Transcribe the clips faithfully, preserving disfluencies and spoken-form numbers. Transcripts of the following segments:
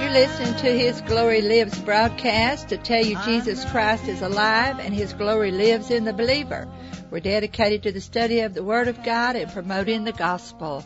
You're listening to His Glory Lives broadcast to tell you Jesus Christ is alive and His glory lives in the believer. We're dedicated to the study of the Word of God and promoting the gospel.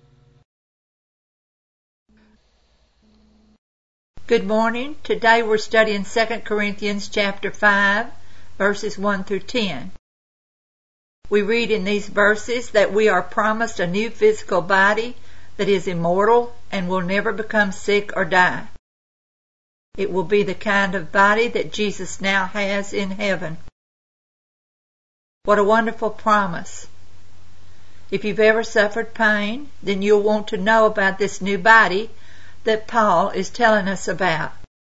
Good morning. Today we're studying Second Corinthians chapter five, verses one through ten. We read in these verses that we are promised a new physical body that is immortal and will never become sick or die. It will be the kind of body that Jesus now has in heaven. What a wonderful promise. If you've ever suffered pain, then you'll want to know about this new body that Paul is telling us about.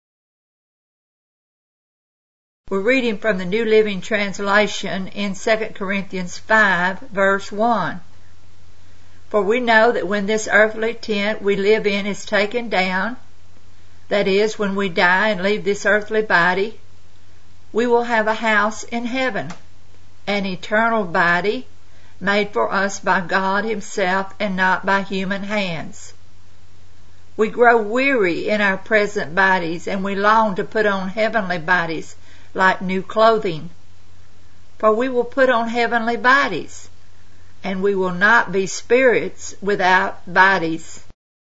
We're reading from the New Living Translation in Second Corinthians five, verse one. For we know that when this earthly tent we live in is taken down, that is, when we die and leave this earthly body, we will have a house in heaven, an eternal body made for us by God Himself and not by human hands. We grow weary in our present bodies, and we long to put on heavenly bodies like new clothing. For we will put on heavenly bodies, and we will not be spirits without bodies.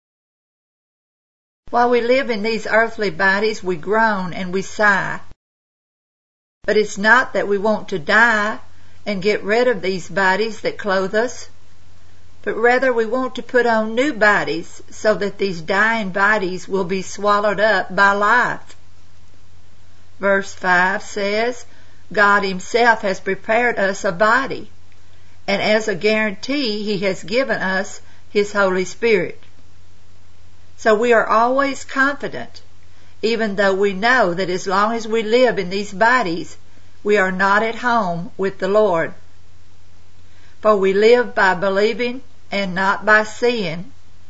While we live in these earthly bodies, we groan and we sigh. But it's not that we want to die and get rid of these bodies that clothe us, but rather we want to put on new bodies so that these dying bodies will be swallowed up by life. Verse five says, God Himself has prepared us a body, and as a guarantee He has given us His Holy Spirit. So we are always confident, even though we know that as long as we live in these bodies, we are not at home with the Lord. For we live by believing and not by seeing.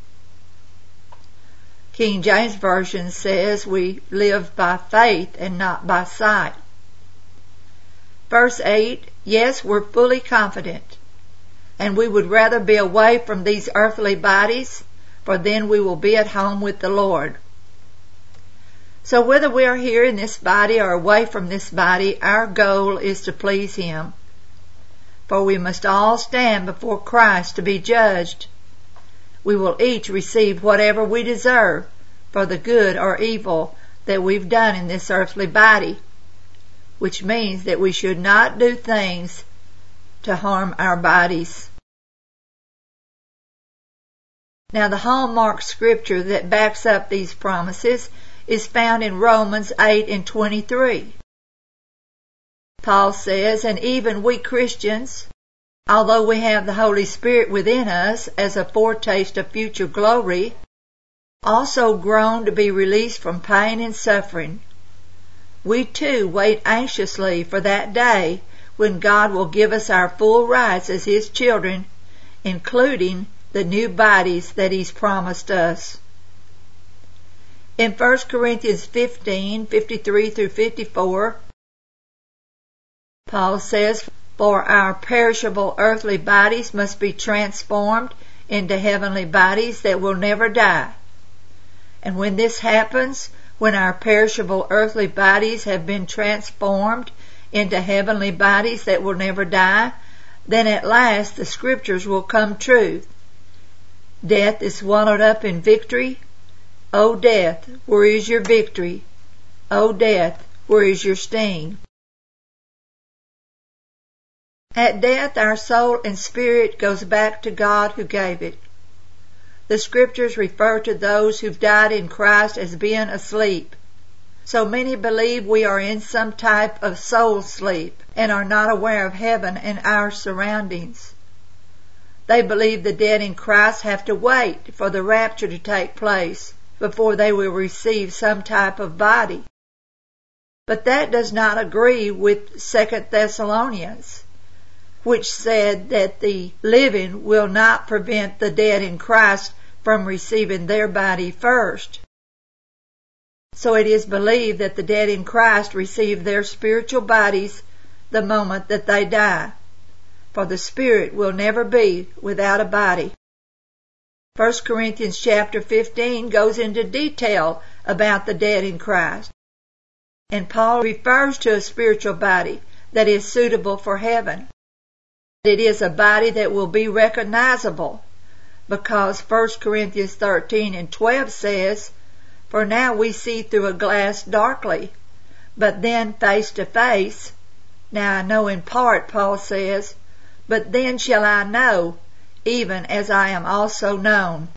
King James Version says we live by faith and not by sight. Verse eight, yes, we're fully confident, and we would rather be away from these earthly bodies, for then we will be at home with the Lord. So whether we are here in this body or away from this body, our goal is to please Him. For we must all stand before Christ to be judged. We will each receive whatever we deserve for the good or evil that we've done in this earthly body, which means that we should not do things to harm our bodies. Now the hallmark scripture that backs up these promises is found in Romans eight and twenty-three. Paul says, and even we Christians, although we have the Holy Spirit within us as a foretaste of future glory, also groan to be released from pain and suffering. We too wait anxiously for that day when God will give us our full rights as His children, including the new bodies that He's promised us. In First Corinthians fifteen, fifty-three through fifty-four, Paul says, for our perishable earthly bodies must be transformed into heavenly bodies that will never die. And when this happens, when our perishable earthly bodies have been transformed into heavenly bodies that will never die, then at last the scriptures will come true. Death is swallowed up in victory. O death, where is your victory? O death, where is your sting? At death, our soul and spirit goes back to God who gave it. The scriptures refer to those who've died in Christ as being asleep. So many believe we are in some type of soul sleep and are not aware of heaven and our surroundings. They believe the dead in Christ have to wait for the rapture to take place before they will receive some type of body. But that does not agree with Second Thessalonians, which said that the living will not prevent the dead in Christ from receiving their body first. So it is believed that the dead in Christ receive their spiritual bodies the moment that they die, for the spirit will never be without a body. First Corinthians chapter fifteen goes into detail about the dead in Christ. And Paul refers to a spiritual body that is suitable for heaven. It is a body that will be recognizable, because First Corinthians thirteen and twelve says, "For now we see through a glass darkly, but then face to face. Now I know in part," Paul says, "but then shall I know, even as I am also known."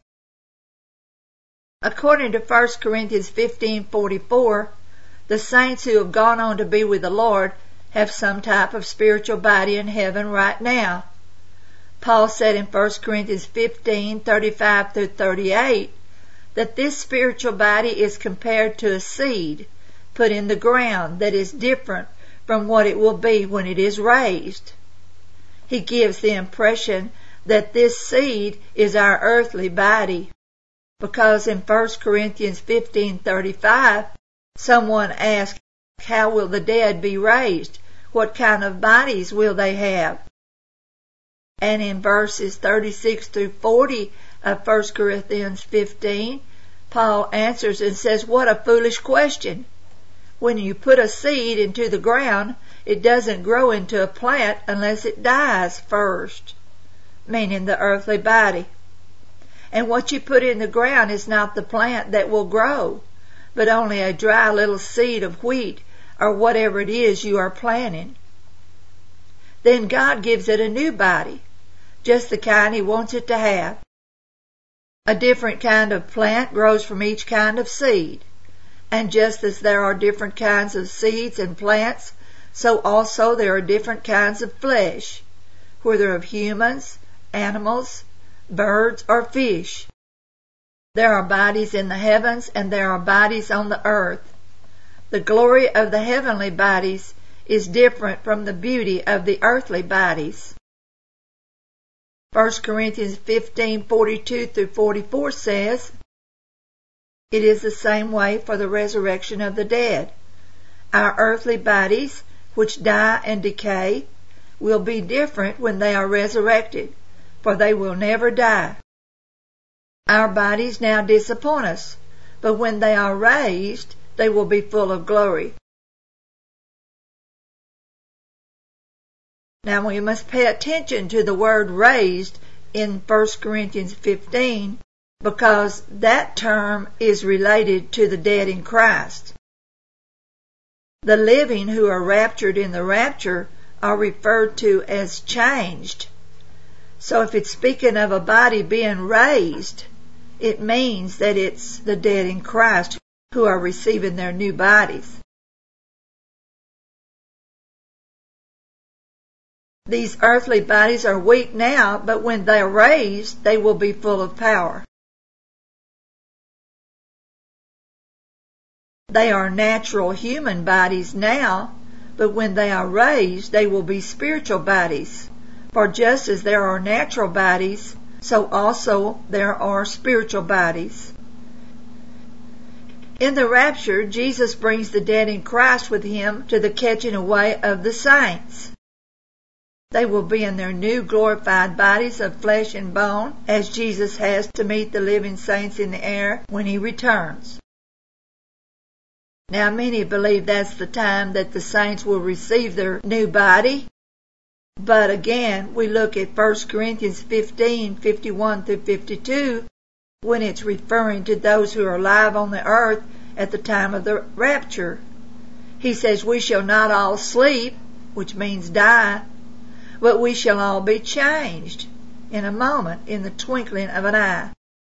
According to First Corinthians fifteen forty-four, the saints who have gone on to be with the Lord have some type of spiritual body in heaven right now. Paul said in First Corinthians fifteen thirty-five through thirty-eight that this spiritual body is compared to a seed put in the ground that is different from what it will be when it is raised. He gives the impression that this seed is our earthly body, because in First Corinthians fifteen thirty-five, someone asked, "How will the dead be raised? What kind of bodies will they have?" And in verses thirty-six through forty of First Corinthians fifteen, Paul answers and says, "What a foolish question. When you put a seed into the ground, it doesn't grow into a plant unless it dies first," meaning the earthly body. And what you put in the ground is not the plant that will grow, but only a dry little seed of wheat or whatever it is you are planting. Then God gives it a new body, just the kind He wants it to have. A different kind of plant grows from each kind of seed. And just as there are different kinds of seeds and plants, so also there are different kinds of flesh, whether of humans, animals, birds, or fish. There are bodies in the heavens and there are bodies on the earth. The glory of the heavenly bodies is different from the beauty of the earthly bodies. First Corinthians fifteen forty-two through forty-four says, "It is the same way for the resurrection of the dead. Our earthly bodies, which die and decay, will be different when they are resurrected, for they will never die. Our bodies now disappoint us, but when they are raised, they will be full of glory." Now we must pay attention to the word raised in First Corinthians fifteen, because that term is related to the dead in Christ. The living who are raptured in the rapture are referred to as changed. So if it's speaking of a body being raised, it means that it's the dead in Christ who are receiving their new bodies. These earthly bodies are weak now, but when they are raised, they will be full of power. They are natural human bodies now, but when they are raised, they will be spiritual bodies. For just as there are natural bodies, so also there are spiritual bodies. In the rapture, Jesus brings the dead in Christ with Him to the catching away of the saints. They will be in their new glorified bodies of flesh and bone, as Jesus has to meet the living saints in the air when He returns. Now many believe that's the time that the saints will receive their new body. But again, we look at First Corinthians fifteen fifty-one through fifty-two, when it's referring to those who are alive on the earth at the time of the rapture. He says, "We shall not all sleep," which means die, "but we shall all be changed in a moment, in the twinkling of an eye."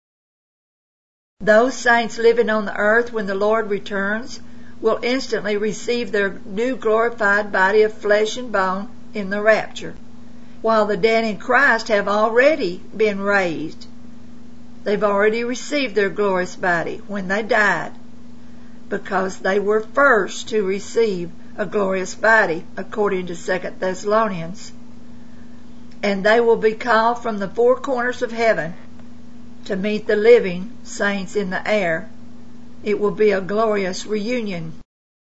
Those saints living on the earth when the Lord returns will instantly receive their new glorified body of flesh and bone in the rapture, while the dead in Christ have already been raised. They've already received their glorious body when they died, because they were first to receive a glorious body, according to Second Thessalonians. And they will be called from the four corners of heaven to meet the living saints in the air. It will be a glorious reunion.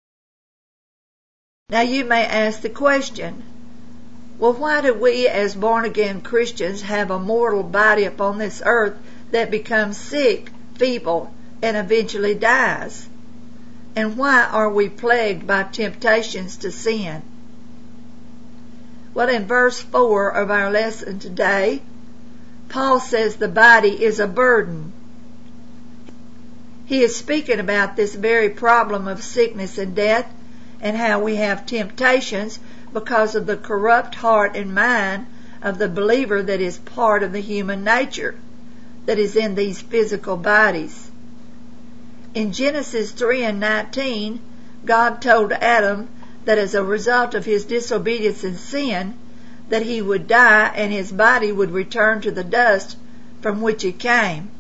Now you may ask the question, well, why do we as born-again Christians have a mortal body upon this earth that becomes sick, feeble, and eventually dies? And why are we plagued by temptations to sin? Well, in verse four of our lesson today, Paul says the body is a burden. He is speaking about this very problem of sickness and death, and how we have temptations because of the corrupt heart and mind of the believer that is part of the human nature that is in these physical bodies. In Genesis three and nineteen, God told Adam that as a result of his disobedience and sin, that he would die and his body would return to the dust from which it came.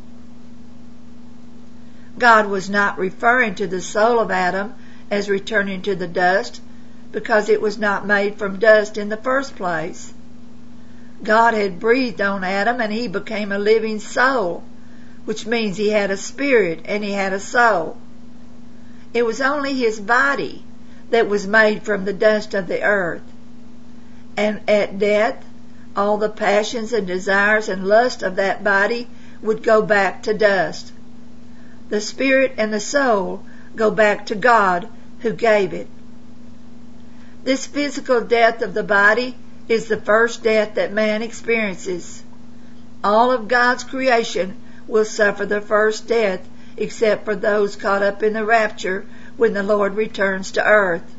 God was not referring to the soul of Adam as returning to the dust, because it was not made from dust in the first place. God had breathed on Adam and he became a living soul, which means he had a spirit and he had a soul. It was only his body that was made from the dust of the earth. And at death, all the passions and desires and lust of that body would go back to dust. The spirit and the soul go back to God who gave it. This physical death of the body is the first death that man experiences. All of God's creation will suffer the first death, except for those caught up in the rapture when the Lord returns to earth.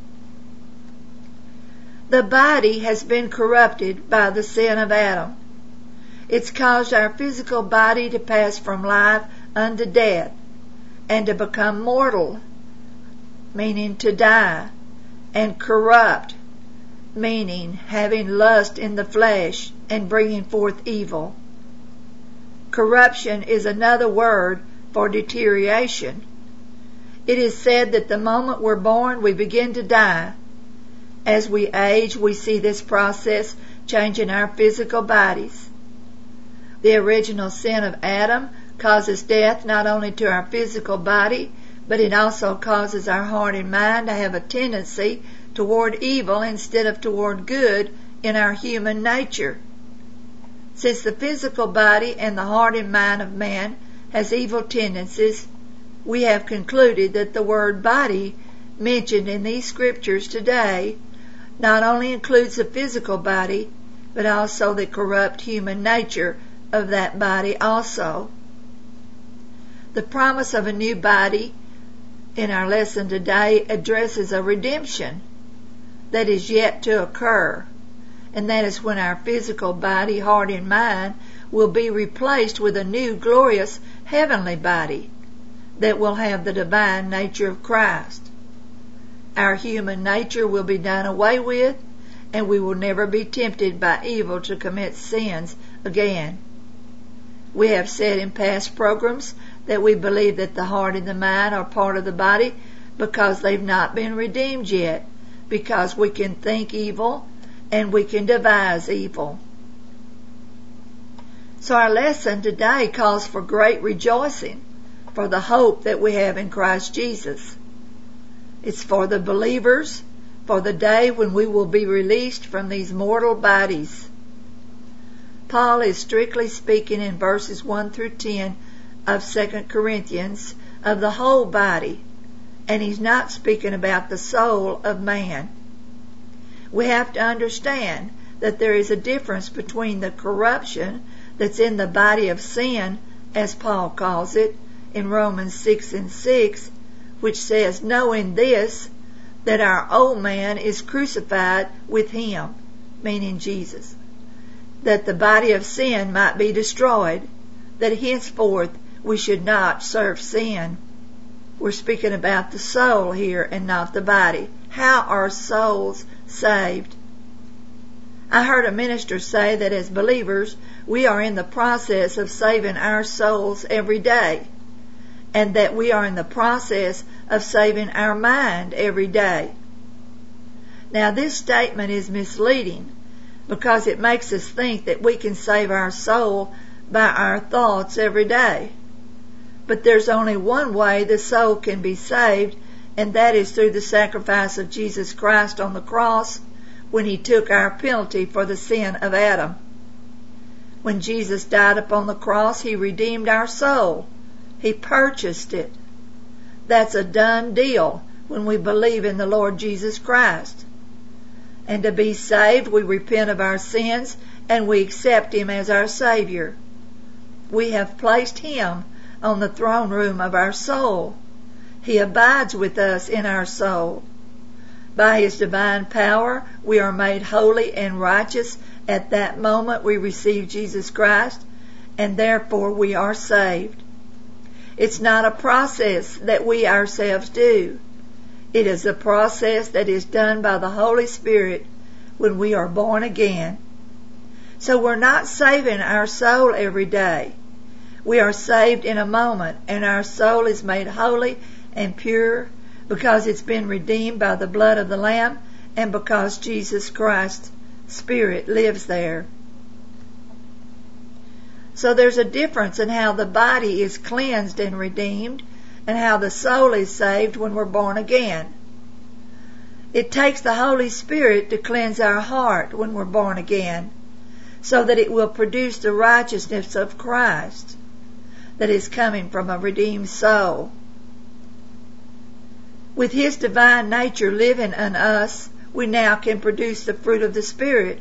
The body has been corrupted by the sin of Adam. It's caused our physical body to pass from life unto death, and to become mortal, meaning to die, and corrupt, meaning having lust in the flesh and bringing forth evil. Corruption is another word for deterioration. It is said that the moment we're born, we begin to die. As we age, we see this process changing our physical bodies. The original sin of Adam causes death not only to our physical body, but it also causes our heart and mind to have a tendency toward evil instead of toward good in our human nature. Since the physical body and the heart and mind of man has evil tendencies, we have concluded that the word body mentioned in these scriptures today not only includes the physical body, but also the corrupt human nature of that body also. The promise of a new body in our lesson today addresses a redemption that is yet to occur, and that is when our physical body, heart, and mind will be replaced with a new glorious heavenly body that will have the divine nature of Christ. Our human nature will be done away with, and we will never be tempted by evil to commit sins again. We have said in past programs that we believe that the heart and the mind are part of the body because they've not been redeemed yet, because we can think evil and we can devise evil. So our lesson today calls for great rejoicing for the hope that we have in Christ Jesus. It's for the believers, for the day when we will be released from these mortal bodies. Paul is strictly speaking in verses one through ten of Second Corinthians of the whole body, and he's not speaking about the soul of man. We have to understand that there is a difference between the corruption that's in the body of sin, as Paul calls it, in Romans six and six, which says, knowing this, that our old man is crucified with him, meaning Jesus, that the body of sin might be destroyed, that henceforth we should not serve sin. We're speaking about the soul here and not the body. How are souls saved? I heard a minister say that as believers, we are in the process of saving our souls every day, and that we are in the process of saving our mind every day. Now, this statement is misleading because it makes us think that we can save our soul by our thoughts every day. But there's only one way the soul can be saved, and that is through the sacrifice of Jesus Christ on the cross when he took our penalty for the sin of Adam. When Jesus died upon the cross, He redeemed our soul. He purchased it. That's a done deal when we believe in the Lord Jesus Christ. And to be saved, we repent of our sins and we accept Him as our Savior. We have placed Him on the throne room of our soul. He abides with us in our soul. By His divine power, we are made holy and righteous at that moment we receive Jesus Christ, and therefore we are saved. It's not a process that we ourselves do. It is a process that is done by the Holy Spirit when we are born again. So we're not saving our soul every day. We are saved in a moment, and our soul is made holy and pure because it's been redeemed by the blood of the Lamb and because Jesus Christ's Spirit lives there. So there's a difference in how the body is cleansed and redeemed and how the soul is saved when we're born again. It takes the Holy Spirit to cleanse our heart when we're born again, so that it will produce the righteousness of Christ that is coming from a redeemed soul. With His divine nature living in us, we now can produce the fruit of the Spirit,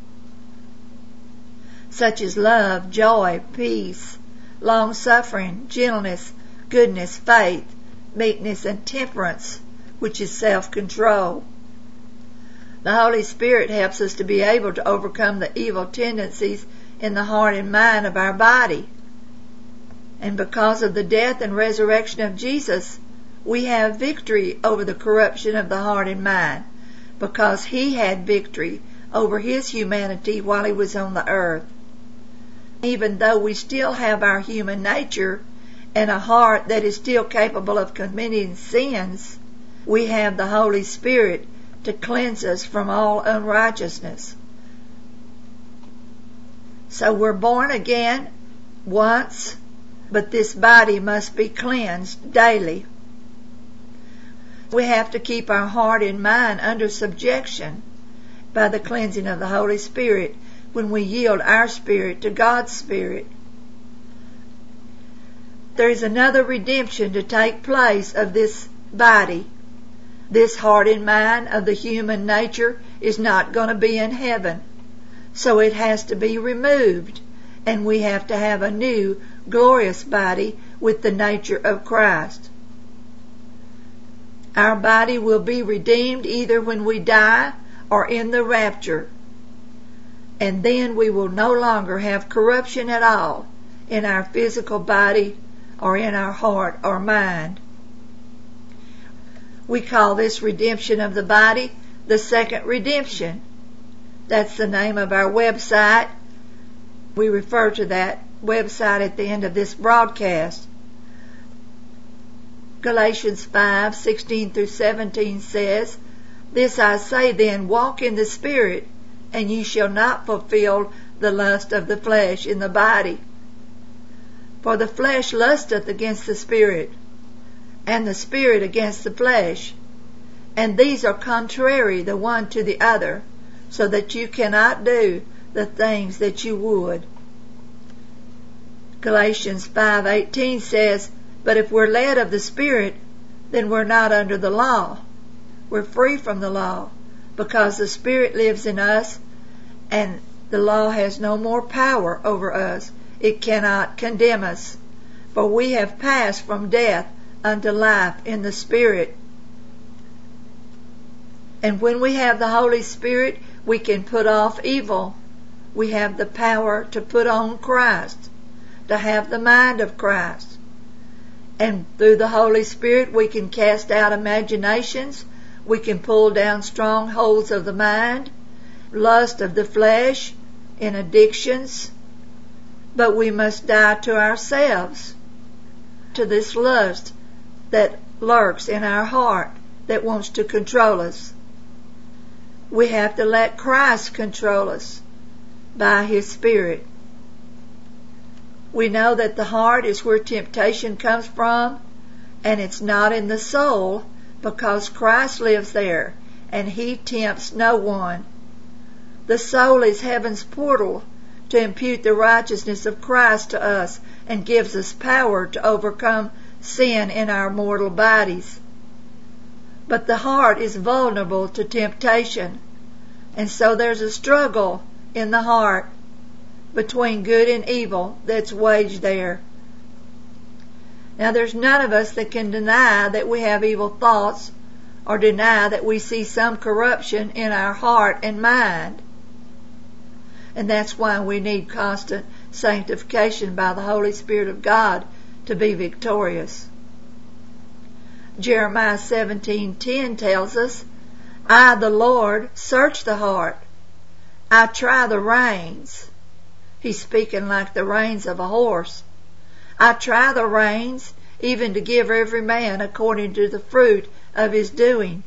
such as love, joy, peace, long-suffering, gentleness, goodness, faith, meekness, and temperance, which is self-control. The Holy Spirit helps us to be able to overcome the evil tendencies in the heart and mind of our body. And because of the death and resurrection of Jesus, we have victory over the corruption of the heart and mind, because He had victory over His humanity while He was on the earth. Even though we still have our human nature and a heart that is still capable of committing sins, we have the Holy Spirit to cleanse us from all unrighteousness. So we're born again once, but this body must be cleansed daily. We have to keep our heart and mind under subjection by the cleansing of the Holy Spirit when we yield our spirit to God's Spirit. There is another redemption to take place of this body. This heart and mind of the human nature is not going to be in heaven, so it has to be removed, and we have to have a new, glorious body with the nature of Christ. Our body will be redeemed either when we die or in the rapture, and then we will no longer have corruption at all in our physical body or in our heart or mind. We call this redemption of the body the second redemption. That's the name of our website. We refer to that website at the end of this broadcast. Galatians five sixteen through seventeen says, "This I say then, walk in the Spirit, and ye shall not fulfill the lust of the flesh in the body. For the flesh lusteth against the Spirit, and the Spirit against the flesh, and these are contrary the one to the other, so that you cannot do the things that you would." Galatians five eighteen says, "But if we're led of the Spirit, then we're not under the law. We're free from the law, because the Spirit lives in us, and the law has no more power over us. It cannot condemn us, for we have passed from death unto life in the Spirit." And when we have the Holy Spirit, we can put off evil. We have the power to put on Christ, to have the mind of Christ. And through the Holy Spirit, we can cast out imaginations. We can pull down strongholds of the mind, lust of the flesh, and addictions. But we must die to ourselves, to this lust that lurks in our heart, that wants to control us. We have to let Christ control us by His Spirit. We know that the heart is where temptation comes from, and it's not in the soul, because Christ lives there, and He tempts no one. The soul is heaven's portal to impute the righteousness of Christ to us and gives us power to overcome sin in our mortal bodies. But the heart is vulnerable to temptation, and so there's a struggle in the heart between good and evil that's waged there. Now there's none of us that can deny that we have evil thoughts or deny that we see some corruption in our heart and mind. And that's why we need constant sanctification by the Holy Spirit of God to be victorious. Jeremiah seventeen ten tells us, I, the Lord, search the heart. I try the reins. He's speaking like the reins of a horse. I try the reins, even to give every man according to the fruit of his doing.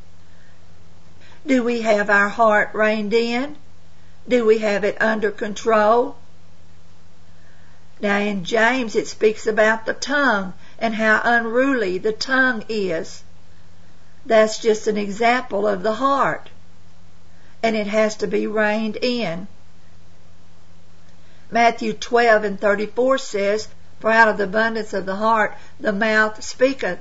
Do we have our heart reined in? Do we have it under control? Now in James it speaks about the tongue and how unruly the tongue is. That's just an example of the heart, and it has to be reined in. Matthew twelve and thirty-four says, For out of the abundance of the heart the mouth speaketh.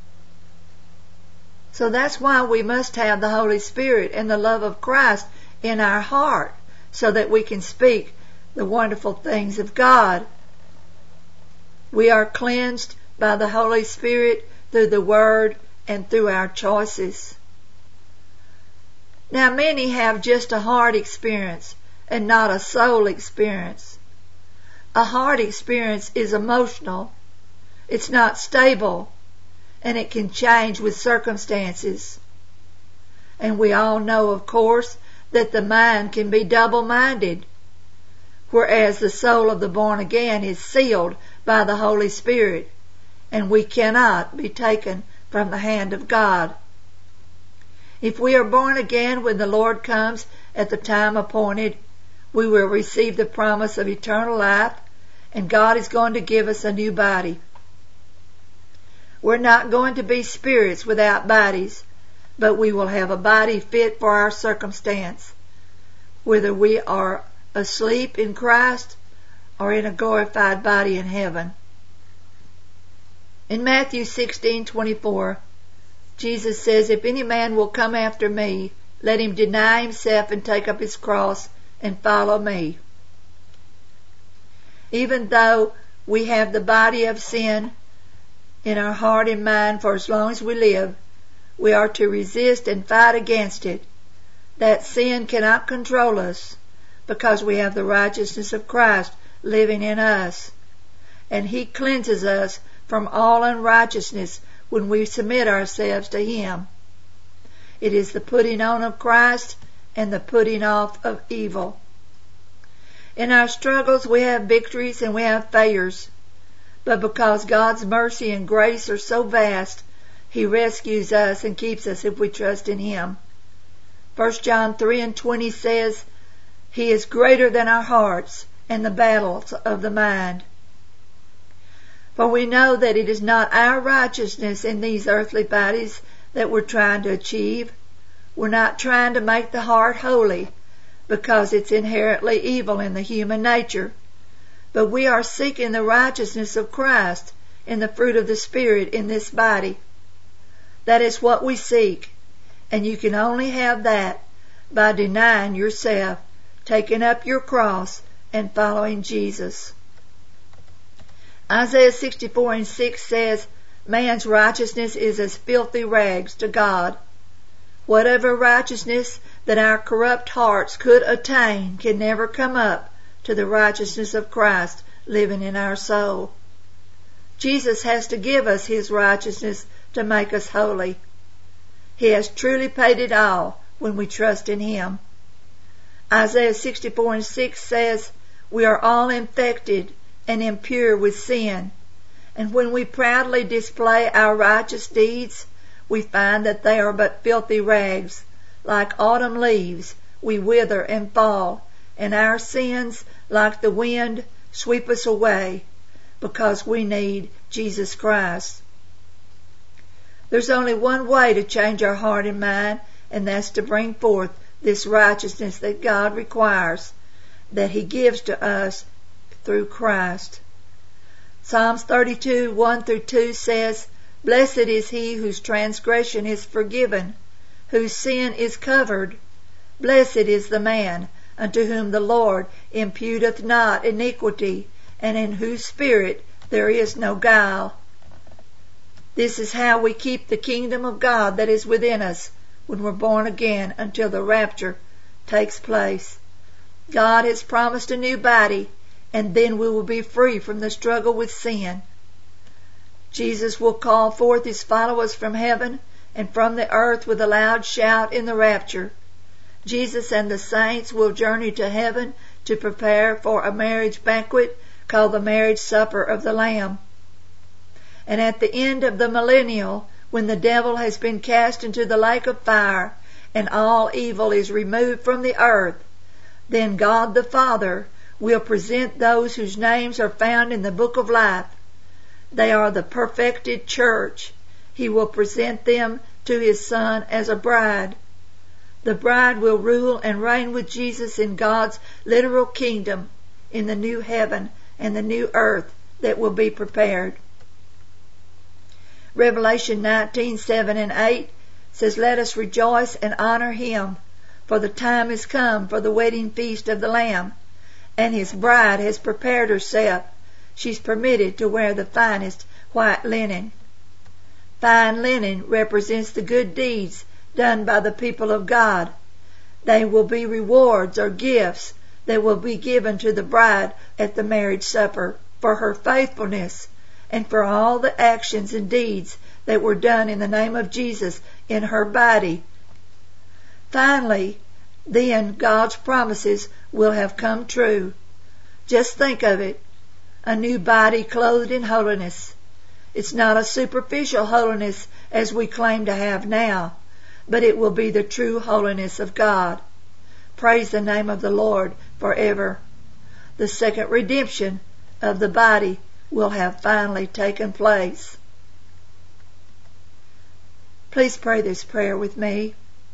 So that's why we must have the Holy Spirit and the love of Christ in our heart, so that we can speak the wonderful things of God. We are cleansed by the Holy Spirit through the Word and through our choices. Now many have just a heart experience and not a soul experience. A heart experience is emotional. It's not stable, and it can change with circumstances. And we all know, of course, that the mind can be double-minded, whereas the soul of the born again is sealed by the Holy Spirit, and we cannot be taken from the hand of God. If we are born again when the Lord comes at the time appointed, we will receive the promise of eternal life, and God is going to give us a new body. We're not going to be spirits without bodies, but we will have a body fit for our circumstance, whether we are asleep in Christ or in a glorified body in heaven. In Matthew sixteen twenty-four, Jesus says, If any man will come after me, let him deny himself and take up his cross and follow me. Even though we have the body of sin in our heart and mind for as long as we live, we are to resist and fight against it. That sin cannot control us, because we have the righteousness of Christ living in us, and He cleanses us from all unrighteousness when we submit ourselves to Him. It is the putting on of Christ and the putting off of evil. In our struggles we have victories and we have failures, but because God's mercy and grace are so vast, He rescues us and keeps us if we trust in Him. First John three and twenty says, He is greater than our hearts and the battles of the mind. For we know that it is not our righteousness in these earthly bodies that we're trying to achieve. We're not trying to make the heart holy, because it's inherently evil in the human nature. But we are seeking the righteousness of Christ in the fruit of the Spirit in this body. That is what we seek, and you can only have that by denying yourself, taking up your cross, and following Jesus. Isaiah sixty-four and six says, Man's righteousness is as filthy rags to God. Whatever righteousness that our corrupt hearts could attain can never come up to the righteousness of Christ living in our soul. Jesus has to give us His righteousness to make us holy. He has truly paid it all when we trust in Him. Isaiah sixty-four and six says, We are all infected and impure with sin, and when we proudly display our righteous deeds, we find that they are but filthy rags. Like autumn leaves, we wither and fall, and our sins, like the wind, sweep us away, because we need Jesus Christ. There's only one way to change our heart and mind, and that's to bring forth this righteousness that God requires. that he gives to us through Christ. Psalms thirty-two, one through two says, "Blessed is he whose transgression is forgiven, whose sin is covered. Blessed is the man unto whom the Lord imputeth not iniquity, and in whose spirit there is no guile." This is how we keep the kingdom of God that is within us when we're born again until the rapture takes place. God has promised a new body, and then we will be free from the struggle with sin. Jesus will call forth his followers from heaven and from the earth with a loud shout in the rapture. Jesus and the saints will journey to heaven to prepare for a marriage banquet called the marriage supper of the Lamb. And at the end of the millennial, when the devil has been cast into the lake of fire and all evil is removed from the earth, then God the Father will present those whose names are found in the book of life. They are the perfected church. He will present them to his Son as a bride. The bride will rule and reign with Jesus in God's literal kingdom in the new heaven and the new earth that will be prepared. Revelation nineteen, seven and eight says, "Let us rejoice and honor him, for the time is come for the wedding feast of the Lamb, and his bride has prepared herself. She's permitted to wear the finest white linen." Fine linen represents the good deeds done by the people of God. They will be rewards or gifts that will be given to the bride at the marriage supper for her faithfulness and for all the actions and deeds that were done in the name of Jesus in her body. Finally, then God's promises will have come true. Just think of it. A new body clothed in holiness. It's not a superficial holiness as we claim to have now, but it will be the true holiness of God. Praise the name of the Lord forever. The second redemption of the body will have finally taken place. Please pray this prayer with me.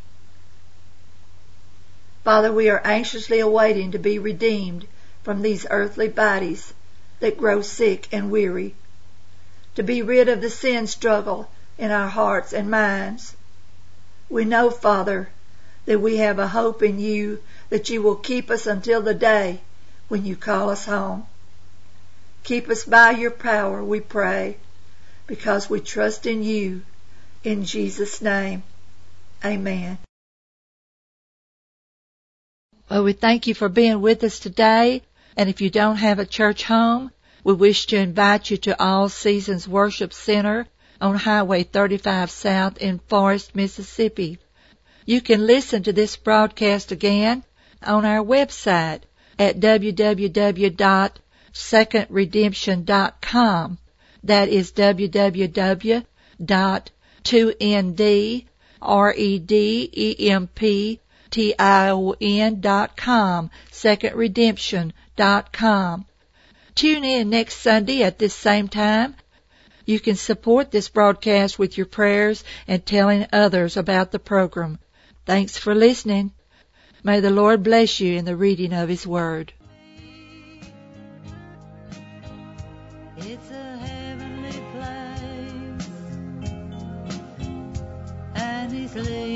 Father, we are anxiously awaiting to be redeemed from these earthly bodies that grow sick and weary, to be rid of the sin struggle in our hearts and minds. We know, Father, that we have a hope in you, that you will keep us until the day when you call us home. Keep us by your power, we pray, because we trust in you. In Jesus' name, amen. Well, we thank you for being with us today. And if you don't have a church home, we wish to invite you to All Seasons Worship Center on Highway thirty-five South in Forest, Mississippi. You can listen to this broadcast again on our website at w w w dot second redemption dot com. That is w w w dot two n d redemption dot com, second redemption dot com. Tune in next Sunday at this same time. You can support this broadcast with your prayers and telling others about the program. Thanks for listening. May the Lord bless you in the reading of His Word. It's a heavenly place, and He's leading